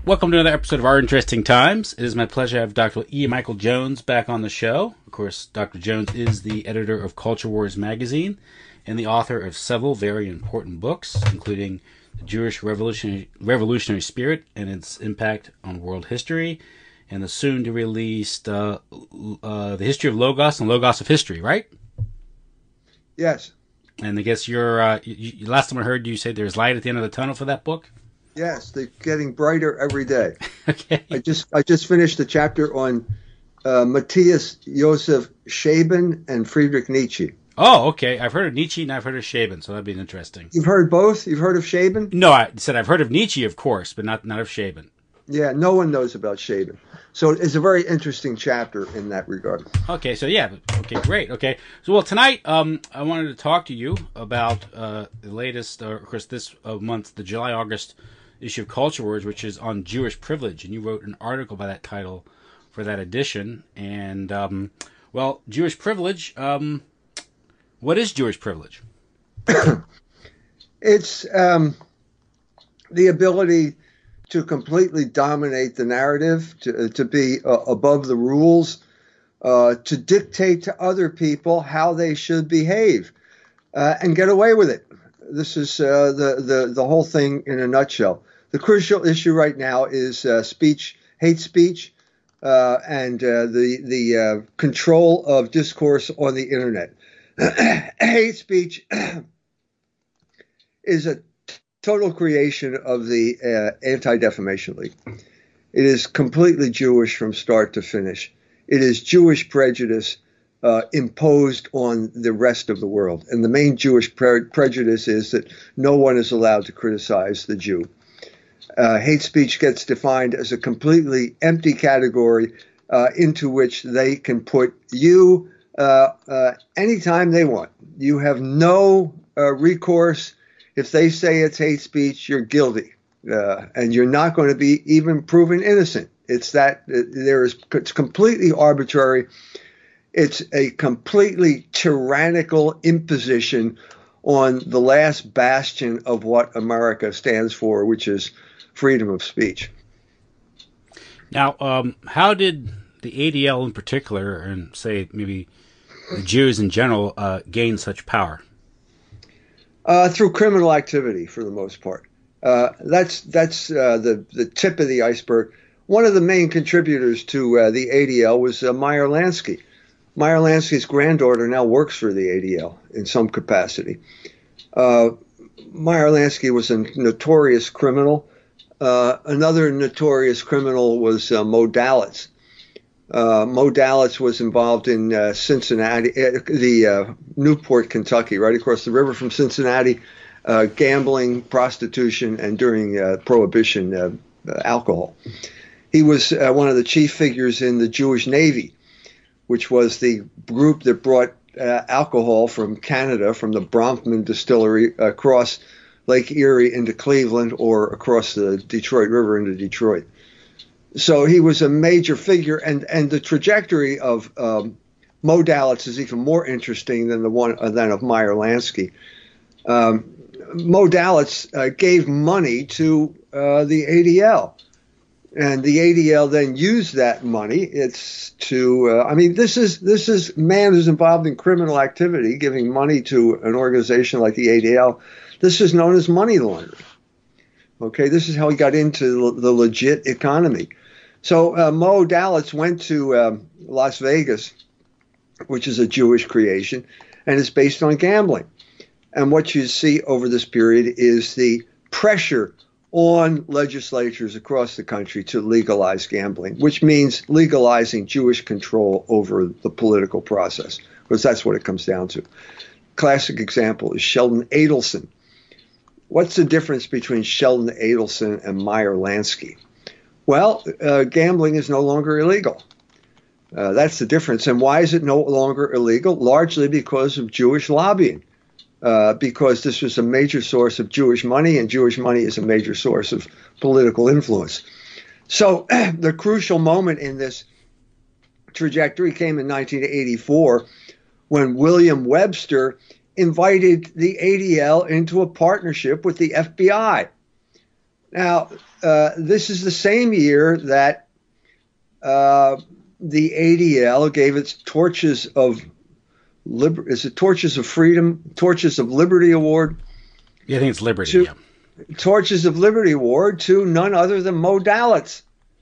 Welcome to another episode of Our Interesting Times. It is my pleasure to have Dr. E. Michael Jones back on the show. Of course, Dr. Jones is the editor of Culture Wars magazine and the author of several very important books, including The Jewish Revolutionary Spirit and Its Impact on World History, and the soon-to-released The History of Logos and Logos of History, right? Yes. And I guess last time I heard you say there's light at the end of the tunnel for that book? Yes, they're getting brighter every day. Okay. I just finished the chapter on Matthias Joseph Shaben and Friedrich Nietzsche. Oh, okay. I've heard of Nietzsche and I've heard of Shaben, so that'd be interesting. You've heard both? You've heard of Shaben? No, I said I've heard of Nietzsche, of course, but not of Shaben. Yeah, no one knows about Shaben. So it's a very interesting chapter in that regard. Okay, so yeah, okay, great. Okay, so well tonight, I wanted to talk to you about the latest, of course, this month, the July-August issue of Culture Wars, which is on Jewish privilege, and you wrote an article by that title for that edition. And well, Jewish privilege. What is Jewish privilege? It's the ability to completely dominate the narrative, to be above the rules, to dictate to other people how they should behave, and get away with it. This is the whole thing in a nutshell. The crucial issue right now is hate speech, and the control of discourse on the internet. Hate speech is a total creation of the Anti-Defamation League. It is completely Jewish from start to finish. It is Jewish prejudice imposed on the rest of the world. And the main Jewish prejudice is that no one is allowed to criticize the Jew. Hate speech gets defined as a completely empty category into which they can put you anytime they want. You have no recourse. If they say it's hate speech, you're guilty, and you're not going to be even proven innocent. It's completely arbitrary. It's a completely tyrannical imposition on the last bastion of what America stands for, which is freedom of speech. Now, how did the ADL in particular, and say maybe the Jews in general, gain such power? Through criminal activity, for the most part. That's the tip of the iceberg. One of the main contributors to the ADL was Meyer Lansky. Meyer Lansky's granddaughter now works for the ADL in some capacity. Meyer Lansky was a notorious criminal. Another notorious criminal was Mo Dalitz. Mo Dalitz was involved in Cincinnati, Newport, Kentucky, right across the river from Cincinnati, gambling, prostitution, and during Prohibition, alcohol. He was one of the chief figures in the Jewish Navy, which was the group that brought alcohol from Canada, from the Bronfman distillery, across Lake Erie into Cleveland or across the Detroit River into Detroit. So he was a major figure, and the trajectory of Mo Dalitz is even more interesting than than of Meyer Lansky. Mo Dalitz gave money to the ADL, and the ADL then used that money. It's to this is man who's involved in criminal activity giving money to an organization like the ADL. This is known as money laundering. Okay, this is how he got into the legit economy. So Mo Dalitz went to Las Vegas, which is a Jewish creation, and is based on gambling. And what you see over this period is the pressure on legislatures across the country to legalize gambling, which means legalizing Jewish control over the political process, because that's what it comes down to. Classic example is Sheldon Adelson. What's the difference between Sheldon Adelson and Meyer Lansky? Well, gambling is no longer illegal. That's the difference. And why is it no longer illegal? Largely because of Jewish lobbying, because this was a major source of Jewish money, and Jewish money is a major source of political influence. So the crucial moment in this trajectory came in 1984 when William Webster invited the ADL into a partnership with the FBI. Now, this is the same year that the ADL gave its Torches of Torches of Freedom, Torches of Liberty Award. Yeah, I think it's Liberty. Yeah. Torches of Liberty Award to none other than Mo Dalitz.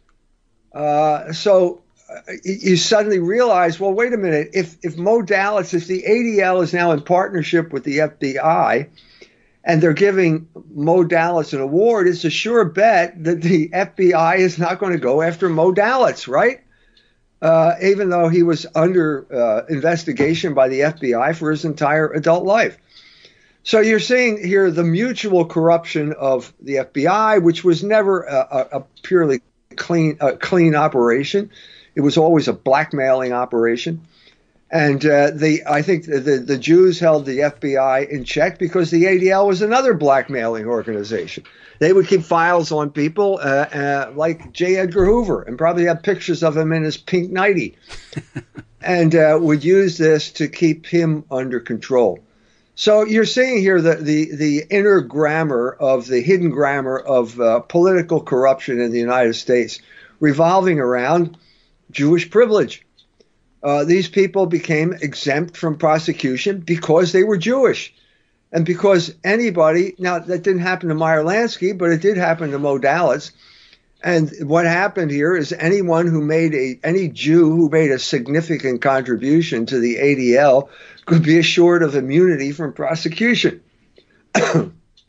So you suddenly realize, well, wait a minute. If Mo Dalitz, if the ADL is now in partnership with the FBI, and they're giving Mo Dalitz an award, it's a sure bet that the FBI is not going to go after Mo Dalitz, right? Even though he was under investigation by the FBI for his entire adult life. So you're seeing here the mutual corruption of the FBI, which was never a purely clean operation. It was always a blackmailing operation. And I think the Jews held the FBI in check because the ADL was another blackmailing organization. They would keep files on people like J. Edgar Hoover and probably have pictures of him in his pink nightie and would use this to keep him under control. So you're seeing here the inner grammar of the hidden grammar of political corruption in the United States revolving around Jewish privilege. These people became exempt from prosecution because they were Jewish. And because anybody, now that didn't happen to Meyer Lansky, but it did happen to Mo Dalitz. And what happened here is any Jew who made a significant contribution to the ADL could be assured of immunity from prosecution. Yeah,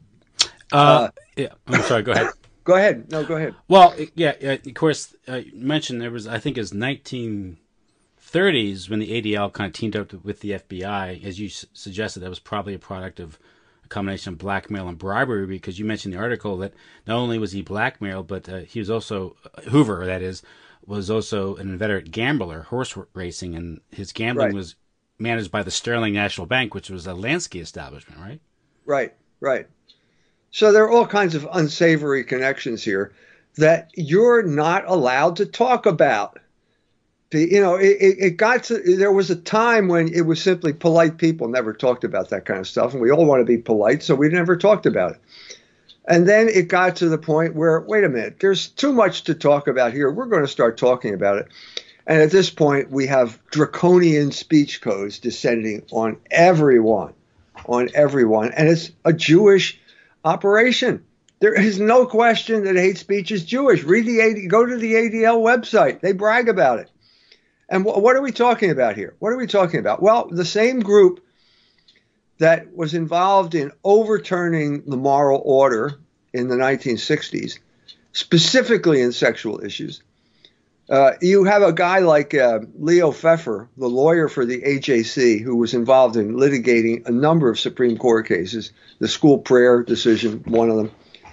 I'm sorry, go ahead. Go ahead. No, go ahead. Well, yeah, of course, you mentioned there was, I think it was 1930s when the ADL kind of teamed up with the FBI. As you suggested, that was probably a product of a combination of blackmail and bribery, because you mentioned in the article that not only was he blackmailed, but he was also, Hoover, that is, was also an inveterate gambler, horse racing, and his gambling was managed by the Sterling National Bank, which was a Lansky establishment, right? Right. So there are all kinds of unsavory connections here that you're not allowed to talk about. It got to, there was a time when it was simply polite people never talked about that kind of stuff, and we all want to be polite, so we never talked about it. And then it got to the point where, wait a minute, there's too much to talk about here. We're going to start talking about it. And at this point, we have draconian speech codes descending on everyone. And it's a Jewish operation. There is no question that hate speech is Jewish. Go to the ADL website. They brag about it. And what are we talking about here? What are we talking about? Well, the same group that was involved in overturning the moral order in the 1960s, specifically in sexual issues. You have a guy like Leo Pfeffer, the lawyer for the AJC, who was involved in litigating a number of Supreme Court cases, the school prayer decision, one of them,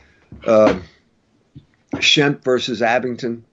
Schempp versus Abington.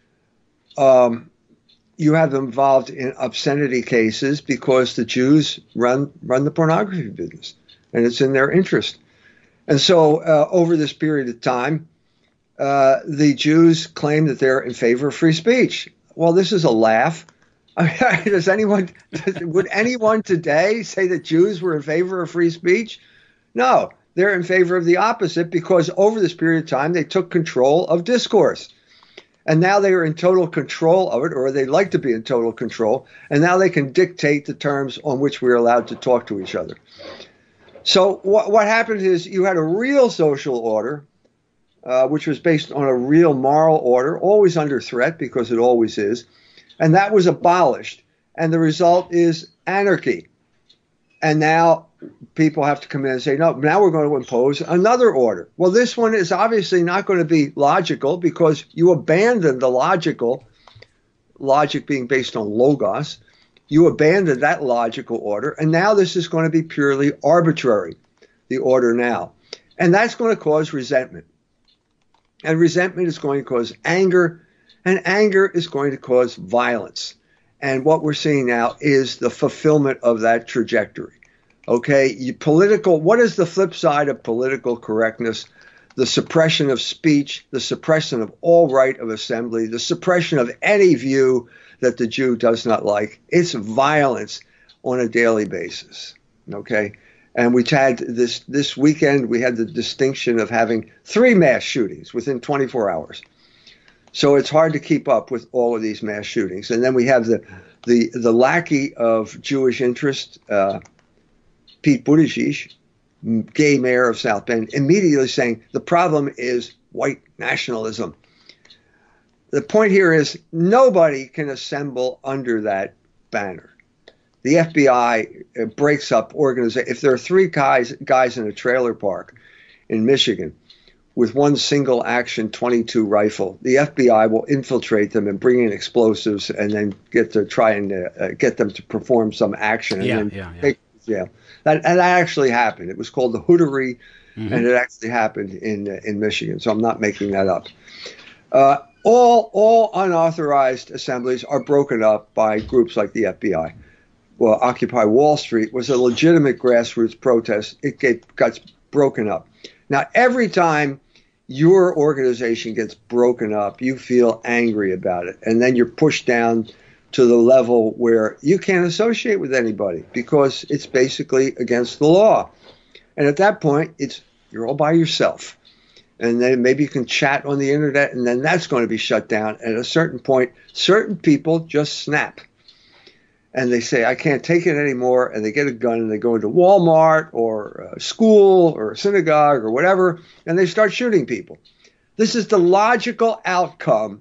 You have them involved in obscenity cases because the Jews run the pornography business, and it's in their interest. And so over this period of time, the Jews claim that they're in favor of free speech. Well, this is a laugh. I mean, would anyone today say that Jews were in favor of free speech? No, they're in favor of the opposite, because over this period of time, they took control of discourse. And now they are in total control of it, or they like to be in total control. And now they can dictate the terms on which we're allowed to talk to each other. So what happened is you had a real social order, which was based on a real moral order, always under threat, because it always is. And that was abolished. And the result is anarchy. And now people have to come in and say, no, now we're going to impose another order. Well, this one is obviously not going to be logical, because you abandon the logic being based on logos. You abandon that logical order. And now this is going to be purely arbitrary, the order now. And that's going to cause resentment. And resentment is going to cause anger. And anger is going to cause violence. And what we're seeing now is the fulfillment of that trajectory. Okay, what is the flip side of political correctness? The suppression of speech, the suppression of all right of assembly, the suppression of any view that the Jew does not like. It's violence on a daily basis. Okay, And we had this weekend, we had the distinction of having 3 mass shootings within 24 hours. So it's hard to keep up with all of these mass shootings. And then we have the lackey of Jewish interest, Pete Buttigieg, gay mayor of South Bend, immediately saying the problem is white nationalism. The point here is nobody can assemble under that banner. The FBI breaks up organizations. If there are 3 guys in a trailer park in Michigan with one single action .22 rifle, the FBI will infiltrate them and bring in explosives and then get to try and get them to perform some action. And take jail. That actually happened. It was called the Hootery, and it actually happened in Michigan. So I'm not making that up. All unauthorized assemblies are broken up by groups like the FBI. Well, Occupy Wall Street was a legitimate grassroots protest. It got broken up. Now, every time your organization gets broken up, you feel angry about it. And then you're pushed down to the level where you can't associate with anybody because it's basically against the law. And at that point, you're all by yourself. And then maybe you can chat on the internet, and then that's going to be shut down. At a certain point, certain people just snap. And they say, I can't take it anymore. And they get a gun and they go into Walmart or a school or a synagogue or whatever, and they start shooting people. This is the logical outcome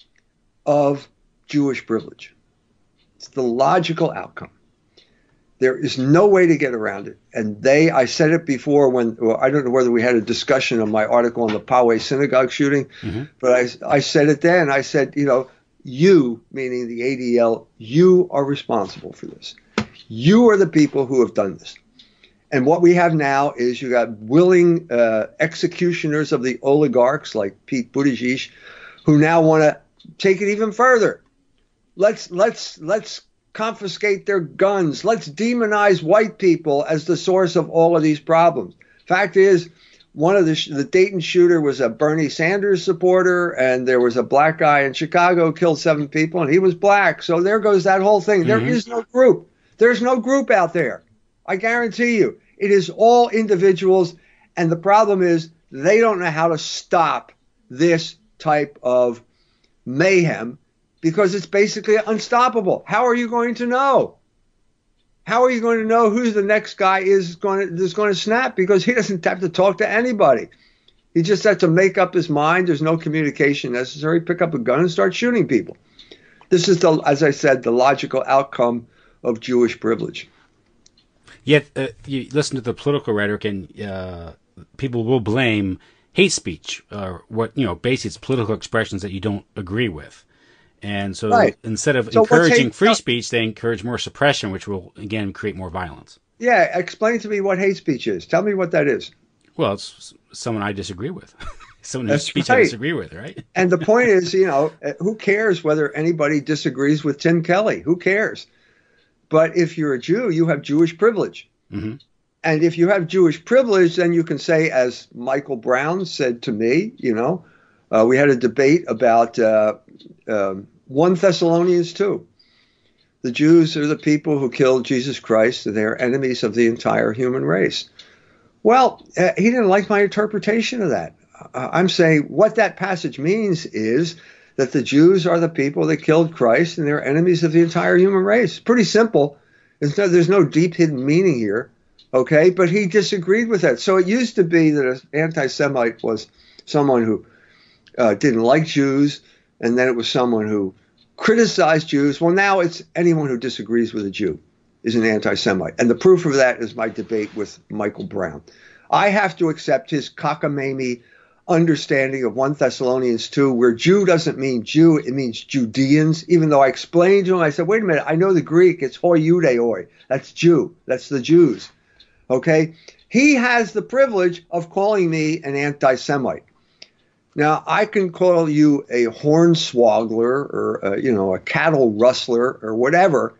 of Jewish privilege. It's the logical outcome. There is no way to get around it. And I said it before I don't know whether we had a discussion on my article on the Poway synagogue shooting, but I said it then. I said, you, meaning the ADL, you are responsible for this. You are the people who have done this. And what we have now is you got willing executioners of the oligarchs like Pete Buttigieg, who now want to take it even further. Let's confiscate their guns. Let's demonize white people as the source of all of these problems. Fact is, one of the Dayton shooter was a Bernie Sanders supporter, and there was a black guy in Chicago who killed 7 people, and he was black. So there goes that whole thing. There is no group. There's no group out there. I guarantee you. It is all individuals, and the problem is they don't know how to stop this type of mayhem because it's basically unstoppable. How are you going to know? How are you going to know who the next guy is going to snap? Because he doesn't have to talk to anybody. He just has to make up his mind. There's no communication necessary. Pick up a gun and start shooting people. This is, as I said, the logical outcome of Jewish privilege. Yet you listen to the political rhetoric, and people will blame hate speech or basically it's political expressions that you don't agree with. And so instead of encouraging free speech, they encourage more suppression, which will, again, create more violence. Yeah, explain to me what hate speech is. Tell me what that is. Well, it's someone I disagree with. Someone whose speech I disagree with, right? And the point is, who cares whether anybody disagrees with Tim Kelly? Who cares? But if you're a Jew, you have Jewish privilege. And if you have Jewish privilege, then you can say, as Michael Brown said to me, we had a debate about 1 Thessalonians 2. The Jews are the people who killed Jesus Christ, and they are enemies of the entire human race. Well, he didn't like my interpretation of that. I'm saying what that passage means is that the Jews are the people that killed Christ, and they're enemies of the entire human race. Pretty simple. There's no deep hidden meaning here, okay? But he disagreed with that. So it used to be that an anti-Semite was someone who didn't like Jews, and then it was someone who criticized Jews. Well, now it's anyone who disagrees with a Jew is an anti-Semite. And the proof of that is my debate with Michael Brown. I have to accept his cockamamie understanding of 1 Thessalonians 2, where Jew doesn't mean Jew, it means Judeans, even though I explained to him, I said, wait a minute, I know the Greek, it's hoi iudeoi, that's Jew, that's the Jews, okay? He has the privilege of calling me an anti-Semite. Now, I can call you a hornswoggler or, a cattle rustler or whatever,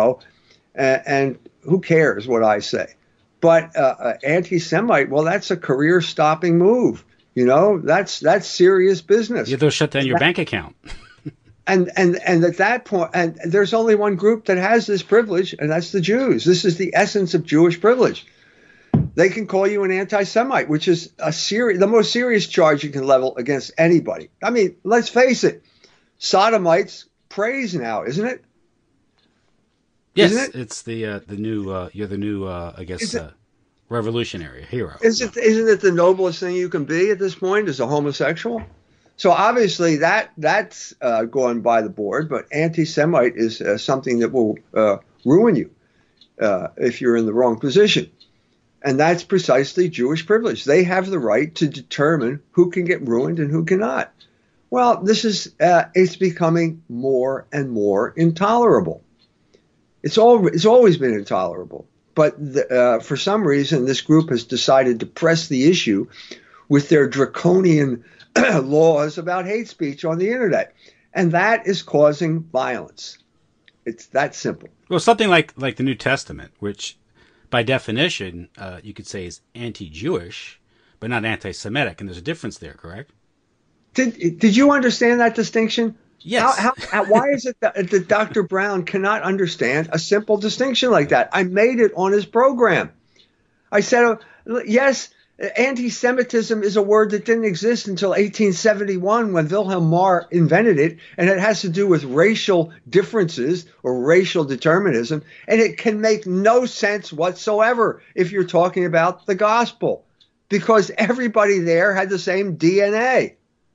and who cares what I say? But anti-Semite, well, that's a career-stopping move. That's serious business. Yeah, they'll shut down your bank account. and at that point, and there's only one group that has this privilege, and that's the Jews. This is the essence of Jewish privilege. They can call you an anti-Semite, which is the most serious charge you can level against anybody. I mean, let's face it, sodomites praise now, isn't it? Yes, isn't it? It's the new you're the new I guess revolutionary hero. Isn't it the noblest thing you can be at this point as a homosexual? So obviously that's gone by the board, but anti-Semite is something that will ruin you if you're in the wrong position. And that's precisely Jewish privilege. They have the right to determine who can get ruined and who cannot. Well, this is it's becoming more and more intolerable. It's always been intolerable. But for some reason, this group has decided to press the issue with their draconian laws about hate speech on the internet. And that is causing violence. It's that simple. Well, something like the New Testament, which by definition you could say is anti-Jewish, but not anti-Semitic. And there's a difference there, correct? Did you understand that distinction? Yes. Why is it that Dr. Brown cannot understand a simple distinction like that? I made it on his program. I said, yes, anti-Semitism is a word that didn't exist until 1871 when Wilhelm Marr invented it, and it has to do with racial differences or racial determinism, and it can make no sense whatsoever if you're talking about the gospel, because everybody there had the same DNA.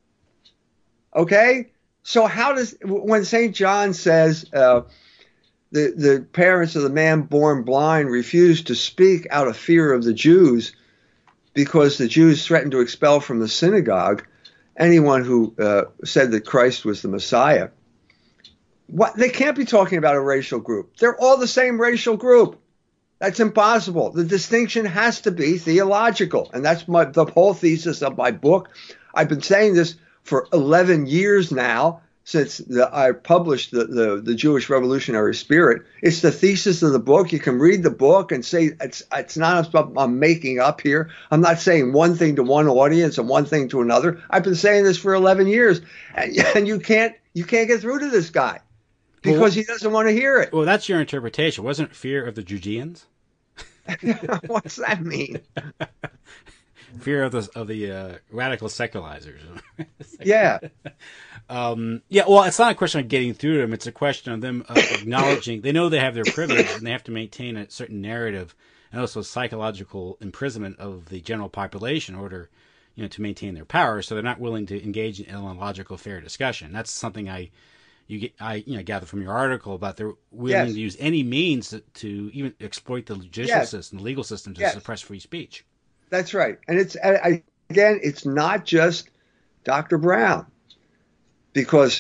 Okay? So when St. John says the parents of the man born blind refused to speak out of fear of the Jews because the Jews threatened to expel from the synagogue anyone who said that Christ was the Messiah, they can't be talking about a racial group. They're all the same racial group. That's impossible. The distinction has to be theological, and that's the whole thesis of my book. I've been saying this for 11 years now, since I published the Jewish Revolutionary Spirit. It's the thesis of the book. You can read the book and say it's not stuff I'm making up here. I'm not saying one thing to one audience and one thing to another. I've been saying this for 11 years, and you can't get through to this guy because he doesn't want to hear it. Well, that's your interpretation. Wasn't it fear of the Judeans? What's that mean? Fear of the radical secularizers. Yeah. Well, it's not a question of getting through to them. It's a question of them acknowledging they know they have their privilege and they have to maintain a certain narrative and also psychological imprisonment of the general population in order, to maintain their power. So they're not willing to engage in a logical, fair discussion. That's something I gather from your article about they're willing to use any means to even exploit the judicial system, the legal system to suppress free speech. That's right. And it's not just Dr. Brown, because,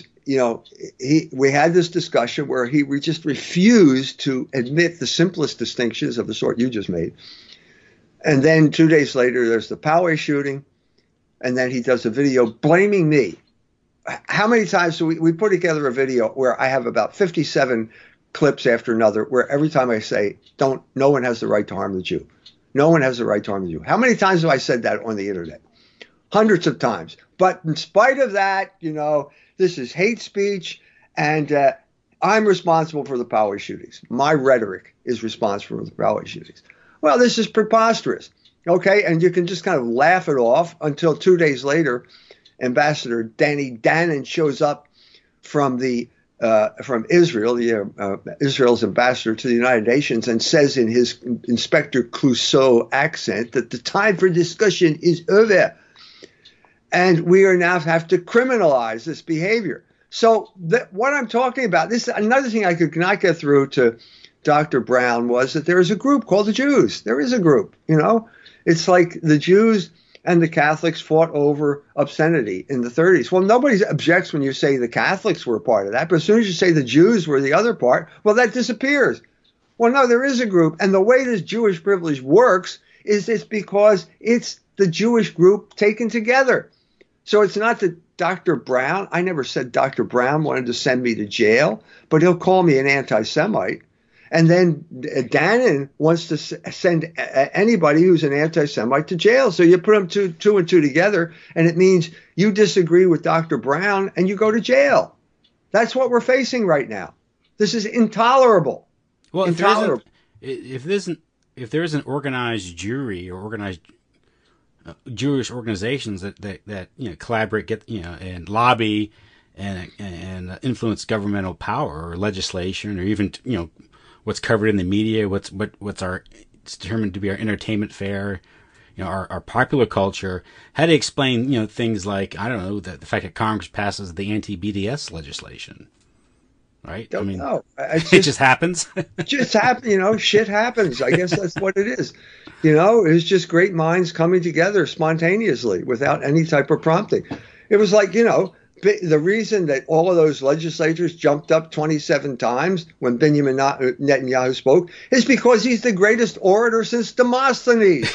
we had this discussion where he just refused to admit the simplest distinctions of the sort you just made. And then 2 days later, there's the Poway shooting. And then he does a video blaming me. How many times do we put together a video where I have about 57 clips after another, where every time I say, no one has the right to harm the Jew. No one has the right to harm the Jew. How many times have I said that on the internet? Hundreds of times. But in spite of that, this is hate speech, and I'm responsible for the Poway shootings. My rhetoric is responsible for the Poway shootings. Well, this is preposterous. Okay, and you can just kind of laugh it off until 2 days later, Ambassador Danny Danon shows up from Israel, Israel's ambassador to the United Nations, and says in his Inspector Clouseau accent that the time for discussion is over, and we are now have to criminalize this behavior. So what I'm talking about, this another thing I could not get through to Dr. Brown was that there is a group called the Jews. There is a group, It's like the Jews and the Catholics fought over obscenity in the 30s. Well, nobody objects when you say the Catholics were a part of that, but as soon as you say the Jews were the other part, well, that disappears. Well, no, there is a group, and the way this Jewish privilege works is it's because it's the Jewish group taken together. So it's not that Dr. Brown, I never said Dr. Brown wanted to send me to jail, but he'll call me an anti-Semite. And then Danon wants to send anybody who's an anti-Semite to jail. So you put them two and two together, and it means you disagree with Dr. Brown and you go to jail. That's what we're facing right now. This is intolerable. Well, intolerable. if it isn't if there is an organized jury or organized Jewish organizations that collaborate, and lobby and influence governmental power or legislation, or even what's covered in the media, what's it's determined to be our entertainment fare, our popular culture. How to explain things like, I don't know, the fact that Congress passes the anti-BDS legislation, right? Don't know. It just happens. Just happen. Shit happens. I guess that's what it is. It's just great minds coming together spontaneously without any type of prompting. It was like, the reason that all of those legislators jumped up 27 times when Benjamin Netanyahu spoke is because he's the greatest orator since Demosthenes.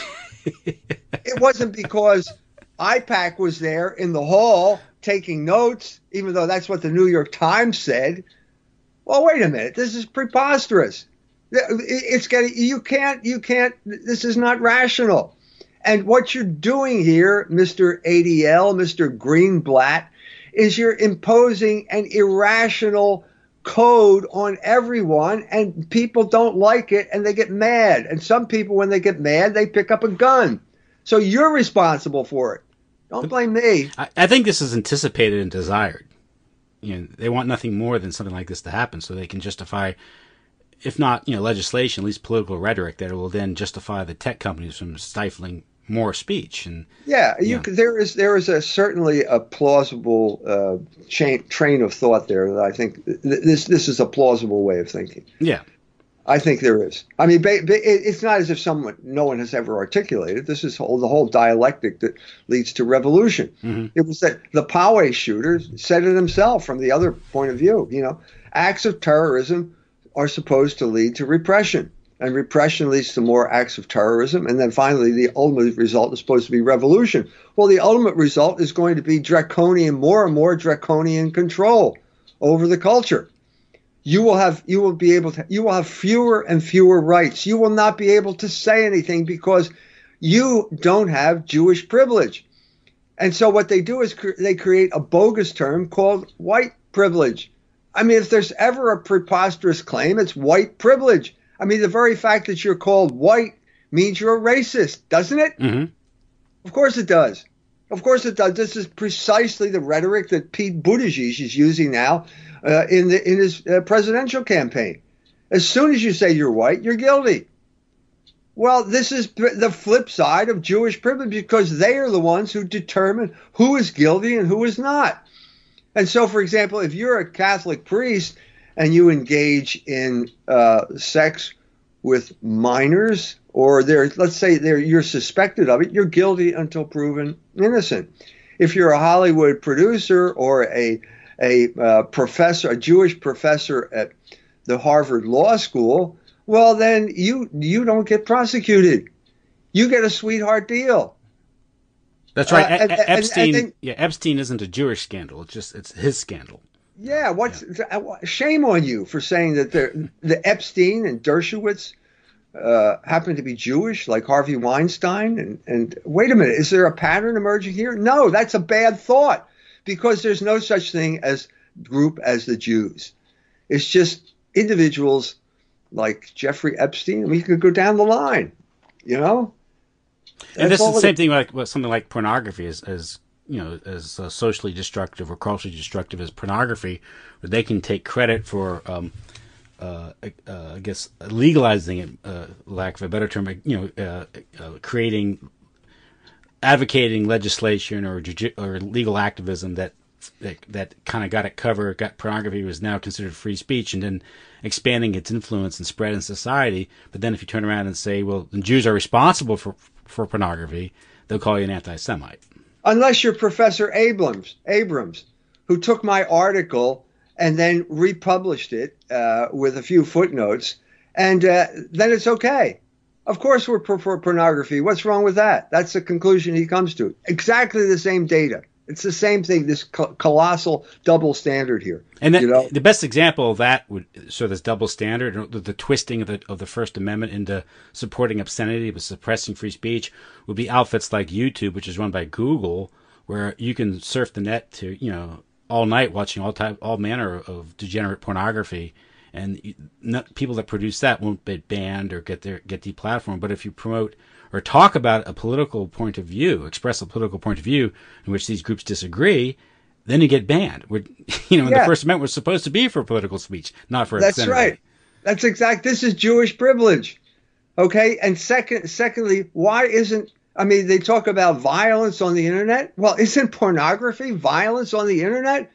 It wasn't because IPAC was there in the hall taking notes, even though that's what the New York Times said. Well, wait a minute. This is preposterous. You can't, this is not rational. And what you're doing here, Mr. ADL, Mr. Greenblatt, is you're imposing an irrational code on everyone, and people don't like it, and they get mad. And some people, when they get mad, they pick up a gun. So you're responsible for it. Don't blame me. I think this is anticipated and desired. They want nothing more than something like this to happen so they can justify, if not legislation, at least political rhetoric that will then justify the tech companies from stifling more speech. And there is certainly a plausible train of thought there that I think this is a plausible way of thinking. Yeah, I think there is. I mean, it's not as if no one has ever articulated. This is the whole dialectic that leads to revolution. Mm-hmm. It was that the Poway shooters said it himself from the other point of view. Acts of terrorism are supposed to lead to repression. And repression leads to more acts of terrorism. And then finally, the ultimate result is supposed to be revolution. Well, the ultimate result is going to be more and more draconian control over the culture. You will have fewer and fewer rights. You will not be able to say anything because you don't have Jewish privilege. And so what they do is they create a bogus term called white privilege. I mean, if there's ever a preposterous claim, it's white privilege. I mean, the very fact that you're called white means you're a racist, doesn't it? Mm-hmm. Of course it does. Of course it does. This is precisely the rhetoric that Pete Buttigieg is using now in his presidential campaign. As soon as you say you're white, you're guilty. Well, this is the flip side of Jewish privilege because they are the ones who determine who is guilty and who is not. And so, for example, if you're a Catholic priest and you engage in sex with minors, or let's say you're suspected of it, you're guilty until proven innocent. If you're a Hollywood producer or a professor, a Jewish professor at the Harvard Law School, well, then you don't get prosecuted. You get a sweetheart deal. That's right. Epstein isn't a Jewish scandal. It's his scandal. Yeah, shame on you for saying that the Epstein and Dershowitz happen to be Jewish, like Harvey Weinstein. And wait a minute, is there a pattern emerging here? No, that's a bad thought because there's no such thing as group as the Jews. It's just individuals like Jeffrey Epstein. We could go down the line, And this is the same thing like something like pornography as socially destructive or culturally destructive as pornography, where they can take credit for, I guess, legalizing it, lack of a better term, advocating legislation or legal activism that kind of got it covered, got pornography was now considered free speech, and then expanding its influence and spread in society. But then if you turn around and say, well, the Jews are responsible for pornography, they'll call you an anti-Semite. Unless you're Professor Abrams, who took my article and then republished it with a few footnotes, and then it's okay. Of course we're for pornography. What's wrong with that? That's the conclusion he comes to. Exactly the same data. It's the same thing, this colossal double standard here. And the best example of that this double standard, the twisting of the First Amendment into supporting obscenity but suppressing free speech, would be outfits like YouTube, which is run by Google, where you can surf the net to all night watching all manner of degenerate pornography, and people that produce that won't get banned or get deplatformed. But if you promote or talk about a political point of view, express a political point of view in which these groups disagree, then you get banned. The First Amendment was supposed to be for political speech, not for That's right. That's exact. This is Jewish privilege. Okay. And secondly, why isn't, they talk about violence on the internet. Well, isn't pornography violence on the internet?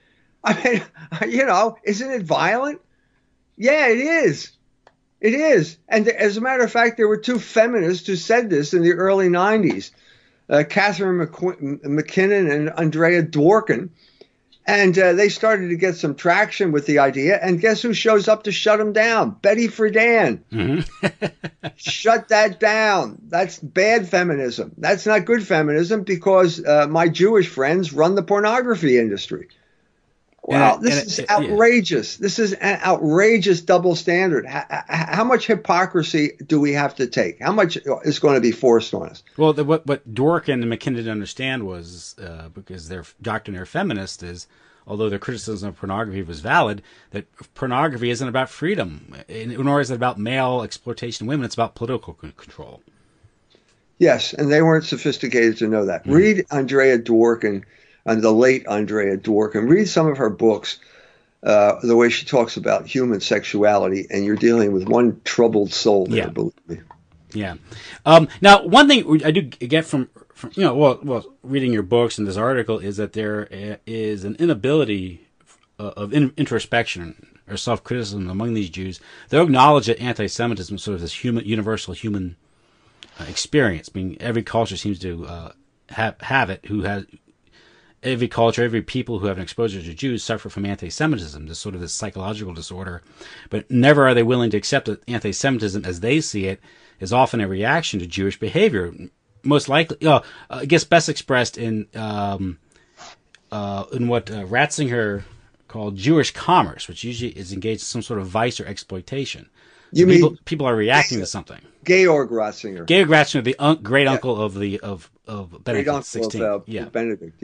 Isn't it violent? Yeah, it is. It is. And as a matter of fact, there were two feminists who said this in the early 90s, Catherine McKinnon and Andrea Dworkin. And they started to get some traction with the idea. And guess who shows up to shut them down? Betty Friedan. Mm-hmm. Shut that down. That's bad feminism. That's not good feminism because my Jewish friends run the pornography industry. Well, this is outrageous. Yeah. This is an outrageous double standard. How much hypocrisy do we have to take? How much is going to be forced on us? Well, what Dworkin and McKinnon didn't understand was, because their doctrine, they're feminist, is, although their criticism of pornography was valid, that pornography isn't about freedom, nor is it about male exploitation of women. It's about political control. Yes, and they weren't sophisticated to know that. Mm-hmm. Read Andrea Dworkin. And the late Andrea Dworkin, read some of her books, the way she talks about human sexuality, and you're dealing with one troubled soul there, believe me. Yeah. Now, one thing I do get from reading your books and this article is that there is an inability of introspection or self-criticism among these Jews. They'll acknowledge that anti-Semitism is sort of this universal human experience. I mean, every culture seems to have it. Every culture, every people who have an exposure to Jews suffer from anti-Semitism, this sort of this psychological disorder. But never are they willing to accept that anti-Semitism, as they see it, is often a reaction to Jewish behavior. Most likely, I guess best expressed in what Ratzinger called Jewish commerce, which usually is engaged in some sort of vice or exploitation. So people are reacting to something. Georg Ratzinger. Georg Ratzinger, the great uncle of Benedict XVI. Benedict,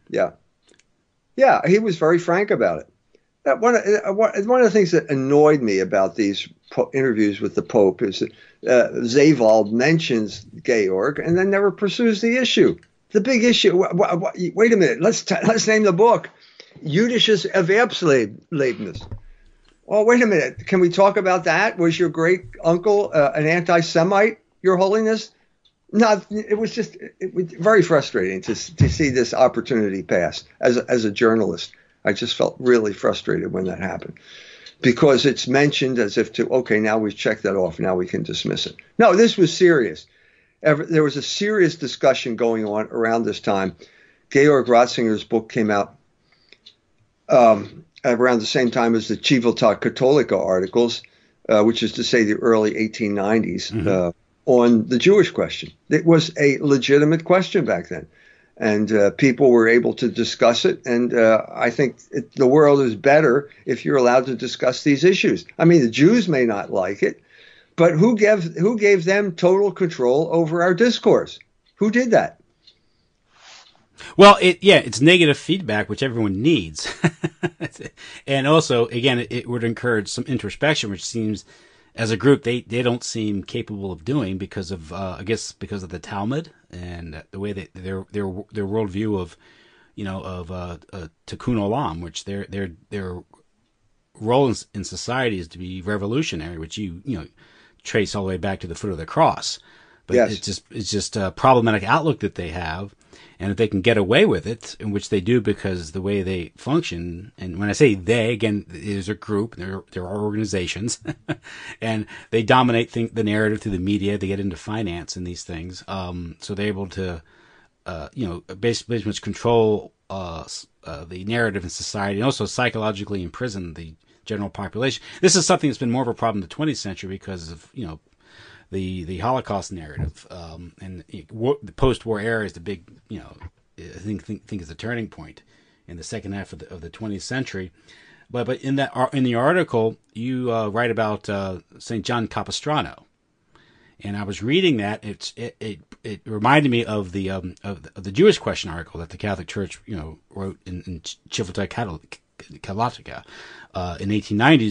Yeah, he was very frank about it. One of the things that annoyed me about these interviews with the Pope is that Zewald mentions Georg and then never pursues the issue. The big issue. Wait a minute. Let's name the book Jüdisches Erwerbslebnis. Well, wait a minute. Can we talk about that? Was your great uncle an anti-Semite, Your Holiness? No, it was very frustrating to see this opportunity pass. As a journalist, I just felt really frustrated when that happened because it's mentioned as if now we've checked that off. Now we can dismiss it. No, this was serious. There was a serious discussion going on around this time. Georg Ratzinger's book came out around the same time as the Civiltà Cattolica articles, which is to say the early 1890s. Mm-hmm. On the Jewish question. It was a legitimate question back then. And people were able to discuss it. And I think the world is better if you're allowed to discuss these issues. I mean, the Jews may not like it, but who gave them total control over our discourse? Who did that? Well, it's negative feedback, which everyone needs. And also, again, it would encourage some introspection, which seems, as a group, they don't seem capable of doing because of because of the Talmud and the way that their worldview of Tikkun Olam, which their role in society is to be revolutionary, which you trace all the way back to the foot of the cross. But yes. It's just a problematic outlook that they have. And if they can get away with it, in which they do because the way they function, and when I say they, again, there's a group, there are organizations, and they dominate the narrative through the media, they get into finance and these things. So they're able to, basically control the narrative in society and also psychologically imprison the general population. This is something that's been more of a problem in the 20th century because of, the Holocaust narrative, and the post-war era is the big, I think is the turning point in the second half of the 20th century. But in the article you write about St. John Capistrano, and I was reading that it reminded me of the Jewish question article that the Catholic Church wrote in Civiltà Cattolica in the 1890s,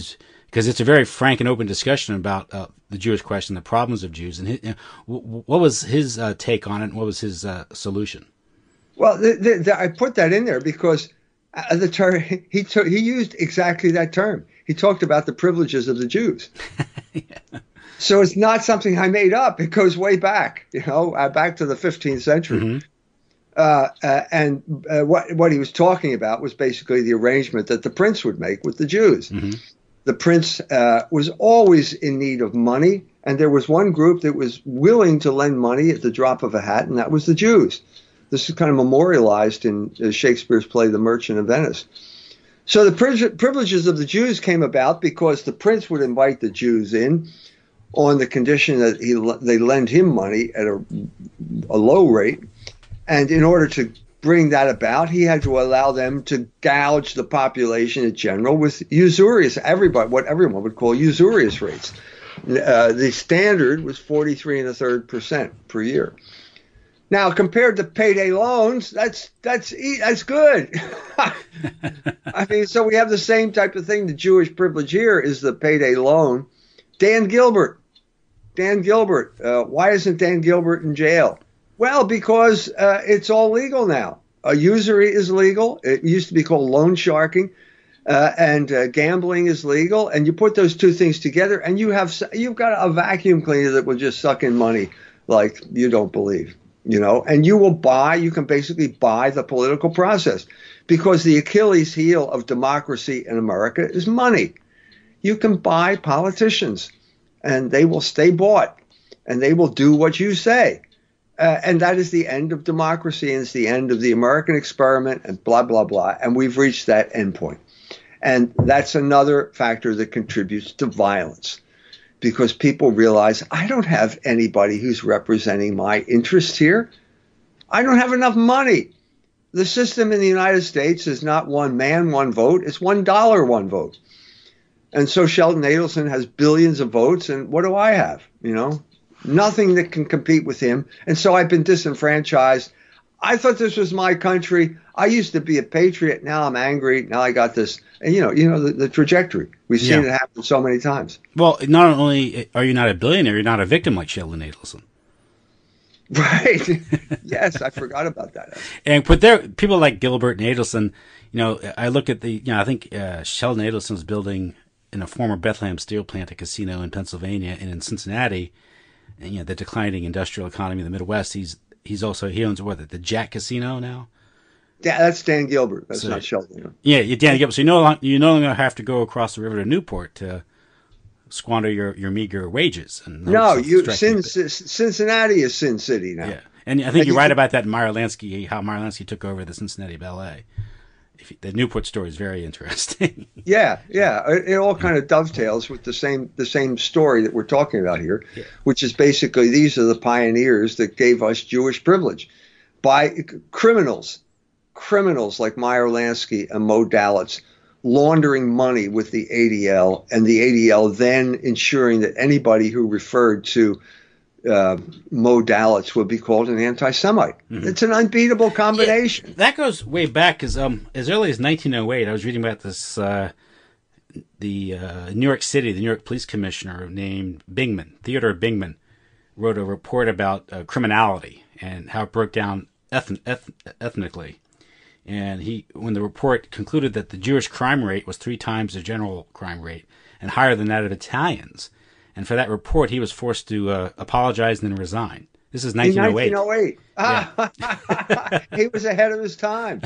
because it's a very frank and open discussion about the Jewish question, the problems of Jews. And what was his take on it, and what was his solution? Well, I put that in there because the term he used exactly that term. He talked about the privileges of the Jews. Yeah. So it's not something I made up. It goes way back, back to the 15th century. Mm-hmm. What he was talking about was basically the arrangement that the prince would make with the Jews. Mm-hmm. The prince was always in need of money, and there was one group that was willing to lend money at the drop of a hat, and that was the Jews. This is kind of memorialized in Shakespeare's play The Merchant of Venice. So the privileges of the Jews came about because the prince would invite the Jews in on the condition that they lend him money at a low rate. And in order to bring that about, he had to allow them to gouge the population in general with usurious, what everyone would call usurious rates. The standard was 43.33% per year. Now, compared to payday loans, that's good. I mean, so we have the same type of thing. The Jewish privilege here is the payday loan. Dan Gilbert. Why isn't Dan Gilbert in jail? Well, because it's all legal now. Usury is legal. It used to be called loan sharking, and gambling is legal. And you put those two things together, and you've got a vacuum cleaner that will just suck in money like you don't believe. And you can basically buy the political process, because the Achilles heel of democracy in America is money. You can buy politicians, and they will stay bought, and they will do what you say. And that is the end of democracy, and it's the end of the American experiment, and blah, blah, blah. And we've reached that endpoint. And that's another factor that contributes to violence, because people realize, I don't have anybody who's representing my interests here. I don't have enough money. The system in the United States is not one man, one vote. It's $1, one vote. And so Sheldon Adelson has billions of votes, and what do I have? Nothing that can compete with him. And so I've been disenfranchised. I thought this was my country. I used to be a patriot. Now I'm angry. Now I got this. And the trajectory. We've seen it happen so many times. Well, not only are you not a billionaire, you're not a victim like Sheldon Adelson. Right. Yes, I forgot about that. But there, people like Gilbert and Adelson, I look at I think Sheldon Adelson's building in a former Bethlehem steel plant, a casino in Pennsylvania, and in Cincinnati, and the declining industrial economy in the Midwest. He owns the Jack Casino now. Yeah, that's Dan Gilbert. That's not Sheldon. Yeah, Dan Gilbert. So you no longer have to go across the river to Newport to squander your meager wages. Cincinnati is Sin City now. Yeah, and I think you're right about that. Meyer Lansky, how Meyer Lansky took over the Cincinnati Ballet. The Newport story is very interesting. Yeah. It all kind of dovetails with the same story that we're talking about here, which is basically these are the pioneers that gave us Jewish privilege by criminals like Meyer Lansky and Mo Dalitz laundering money with the ADL, and the ADL then ensuring that anybody who referred to Mo Dalitz would be called an anti-Semite. Mm-hmm. It's an unbeatable combination. Yeah, that goes way back, because as early as 1908, I was reading about this. The New York City, the New York Police Commissioner named Bingman, Theodore Bingman, wrote a report about criminality and how it broke down ethnically. And when the report concluded that the Jewish crime rate was 3 times the general crime rate and higher than that of Italians. And for that report, he was forced to apologize and then resign. This is 1908. In 1908. Yeah. He was ahead of his time.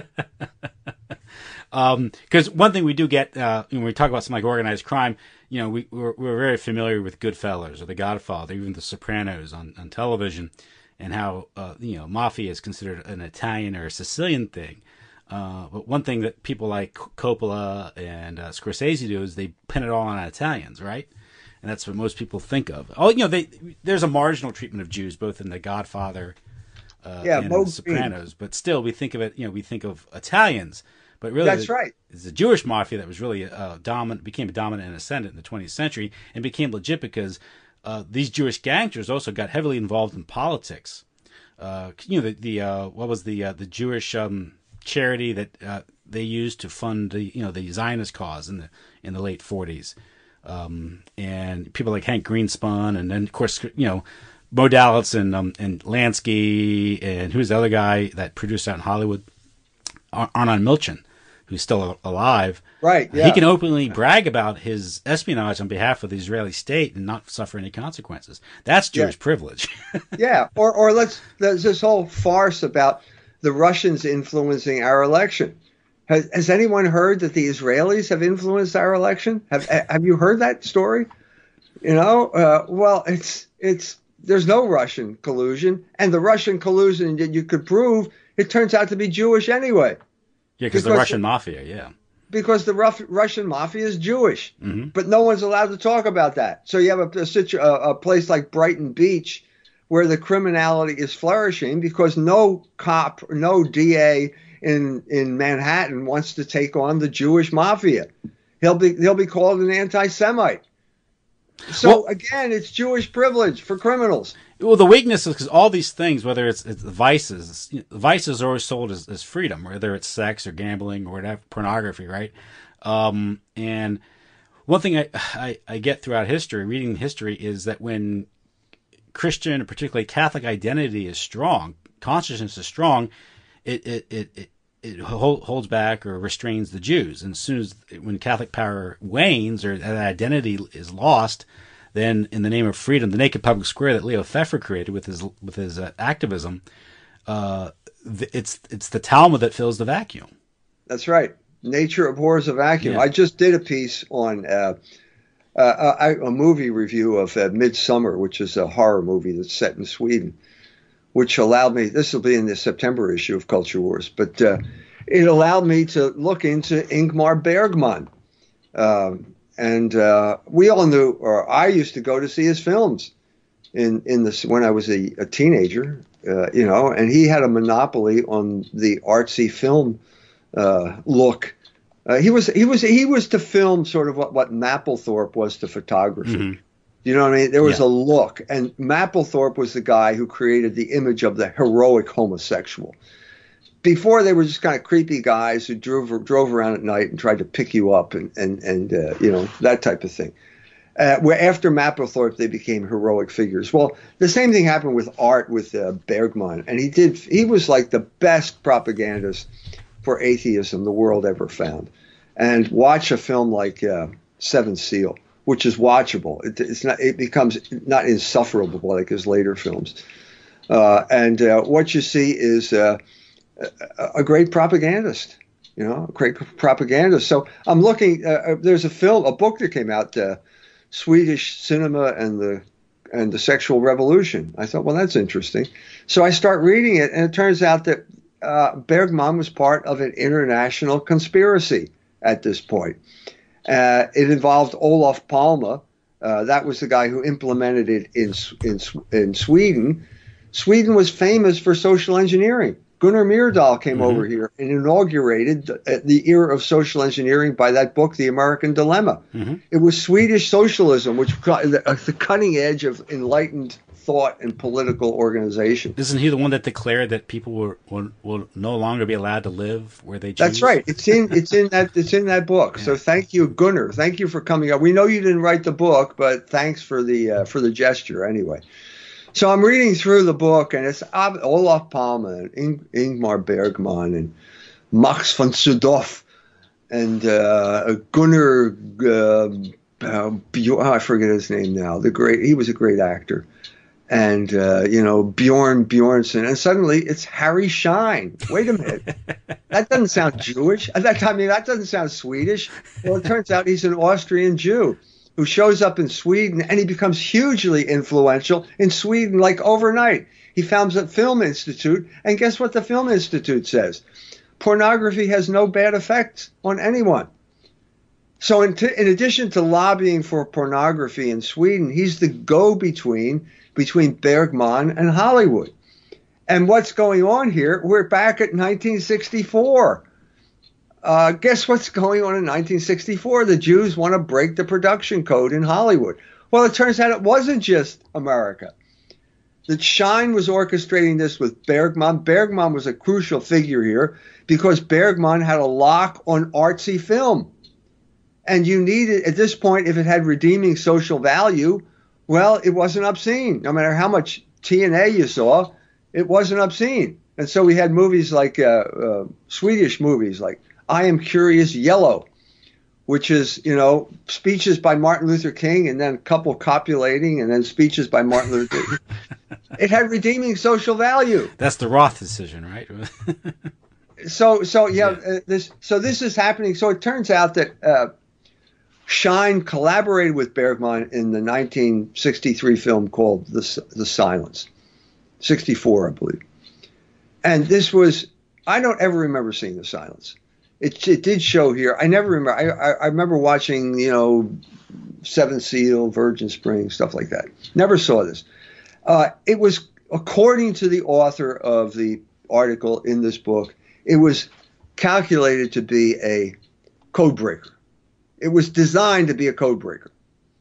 Because one thing we do get, when we talk about something like organized crime, we're very familiar with Goodfellas or The Godfather, even The Sopranos on television, and how, mafia is considered an Italian or a Sicilian thing. But one thing that people like Coppola and Scorsese do is they pin it all on Italians, right? And that's what most people think of. There's a marginal treatment of Jews, both in The Godfather and in The Sopranos. But still, we think of it, we think of Italians. But really, that's right. It's the Jewish mafia that was really became dominant and ascendant in the 20th century, and became legit because these Jewish gangsters also got heavily involved in politics. What was the Jewish charity that they used to fund the Zionist cause in the late 40s. And people like Hank Greenspun, and then of course Bo Dallas and Lansky, and who's the other guy that produced out in Hollywood, Arnon Milchan, who's still alive. Right. Yeah. He can openly brag about his espionage on behalf of the Israeli state and not suffer any consequences. That's Jewish privilege. Yeah. Or there's this whole farce about the Russians influencing our election. Has anyone heard that the Israelis have influenced our election? Have you heard that story? Well, there's no Russian collusion, and the Russian collusion that you could prove, it turns out to be Jewish anyway. Yeah, because the Russian mafia, yeah. Because the Russian mafia is Jewish, Mm-hmm. but no one's allowed to talk about that. So you have a place like Brighton Beach where the criminality is flourishing because no cop, no DA in Manhattan wants to take on the Jewish mafia. He'll be called an anti-Semite. So again, it's Jewish privilege for criminals. Well, the weakness is because all these things, whether it's vices, vices are always sold as freedom, whether it's sex or gambling or whatever, pornography, right? And one thing I get throughout history, reading history, is that when Christian, and particularly Catholic identity is strong, consciousness is strong, it holds back or restrains the Jews. And as soon as when Catholic power wanes or that identity is lost, then in the name of freedom, the naked public square that Leo Pfeffer created with his activism, it's the Talmud that fills the vacuum. That's right. Nature abhors a vacuum. Yeah. I just did a piece on a movie review of Midsummer, which is a horror movie that's set in Sweden, which allowed me, this will be in the September issue of Culture Wars, but it allowed me to look into Ingmar Bergman. And we all knew, or I used to go to see his films when I was a teenager, and he had a monopoly on the artsy film look. He was to film sort of what Mapplethorpe was to photography. Mm-hmm. You know what I mean? There was a look, and Mapplethorpe was the guy who created the image of the heroic homosexual. Before, they were just kind of creepy guys who drove around at night and tried to pick you up and that type of thing. Where after Mapplethorpe, they became heroic figures. Well, the same thing happened with art with Bergman, and he was like the best propagandist for atheism the world ever found. And watch a film like Seventh Seal, which is watchable. It becomes not insufferable like his later films. And what you see is a great propagandist, a great propagandist. So I'm looking. There's a book that came out, Swedish Cinema and the Sexual Revolution. I thought, well, that's interesting. So I start reading it, and it turns out that Bergman was part of an international conspiracy at this point. It involved Olof Palme. That was the guy who implemented it in Sweden. Sweden was famous for social engineering. Gunnar Myrdal came over here and inaugurated the era of social engineering by that book, The American Dilemma. Mm-hmm. It was Swedish socialism, which was the cutting edge of enlightened thought and political organization. Isn't he the one that declared that people will no longer be allowed to live where they choose? That's right. It's in that book. Yeah. So thank you, Gunnar. Thank you for coming up. We know you didn't write the book, but thanks for the gesture anyway. So I'm reading through the book, and it's Olof Palme and Ingmar Bergman and Max von Sydow and Gunnar. I forget his name now. He was a great actor, and Bjorn Bjornsson, and suddenly it's Harry Schein. Wait a minute, that doesn't sound Jewish. That doesn't sound Swedish. Well, it turns out he's an Austrian Jew who shows up in Sweden, and he becomes hugely influential in Sweden like overnight. He founds a film institute, and guess what the film institute says? Pornography has no bad effects on anyone. So in addition to lobbying for pornography in Sweden, he's the go-between between Bergman and Hollywood. And what's going on here? We're back at 1964. Guess what's going on in 1964? The Jews want to break the production code in Hollywood. Well, it turns out it wasn't just America. that Shine was orchestrating this with Bergman. Bergman was a crucial figure here because Bergman had a lock on artsy film. And you needed, at this point, if it had redeeming social value, well, it wasn't obscene. No matter how much TNA you saw, it wasn't obscene. And so we had movies like Swedish movies like I Am Curious Yellow, which is, speeches by Martin Luther King and then a couple copulating and then speeches by Martin Luther King. It had redeeming social value. That's the Roth decision, right? So this is happening. So it turns out that Shine collaborated with Bergman in the 1963 film called The Silence, 64, I believe. And this was, I don't ever remember seeing The Silence. It did show here. I never remember. I remember watching, Seventh Seal, Virgin Spring, stuff like that. Never saw this. It was, according to the author of the article in this book, it was calculated to be a code breaker. It was designed to be a code breaker.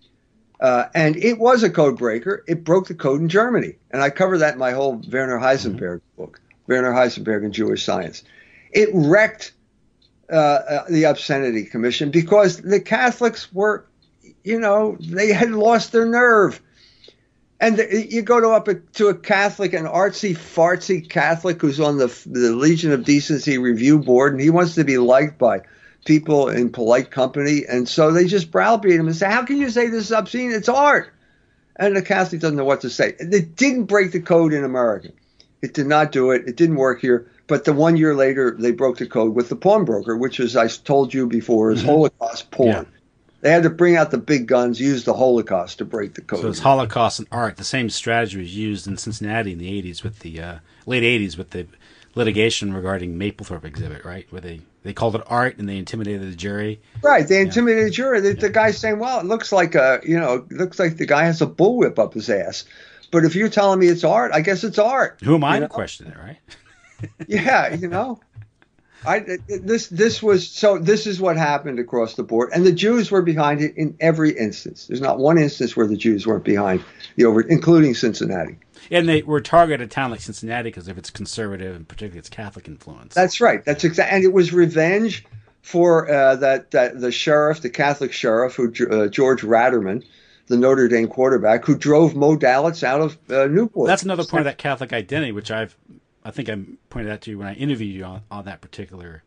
And it was a code breaker. It broke the code in Germany. And I cover that in my whole Werner Heisenberg book, Werner Heisenberg and Jewish Science. It wrecked the Obscenity Commission because the Catholics were, they had lost their nerve. And you go to a Catholic, an artsy, fartsy Catholic who's on the Legion of Decency Review Board, and he wants to be liked by people in polite company. And so they just browbeat him and say, how can you say this is obscene? It's art. And the Catholic doesn't know what to say. It didn't break the code in America. It did not do it. It didn't work here. But the 1 year later, they broke the code with the pawnbroker, which, as I told you before, is Holocaust porn. Yeah. They had to bring out the big guns, use the Holocaust to break the code. So it's Holocaust and art. The same strategy was used in Cincinnati in the 80s with the late 80s with the litigation regarding Mapplethorpe exhibit, right? Where they called it art and they intimidated the jury. Right, they intimidated the jury. The guy's saying, "Well, it looks like the guy has a bullwhip up his ass." But if you're telling me it's art, I guess it's art. Who am I to question it, right? Yeah, This is what happened across the board, and the Jews were behind it in every instance. There's not one instance where the Jews weren't behind including Cincinnati. And they were targeted a town like Cincinnati because of its conservative and particularly its Catholic influence. That's right. That's exactly, and it was revenge for the sheriff, the Catholic sheriff, George Ratterman, the Notre Dame quarterback, who drove Mo Dalitz out of Newport. That's another point of that Catholic identity, which I think I pointed out to you when I interviewed you on that particular,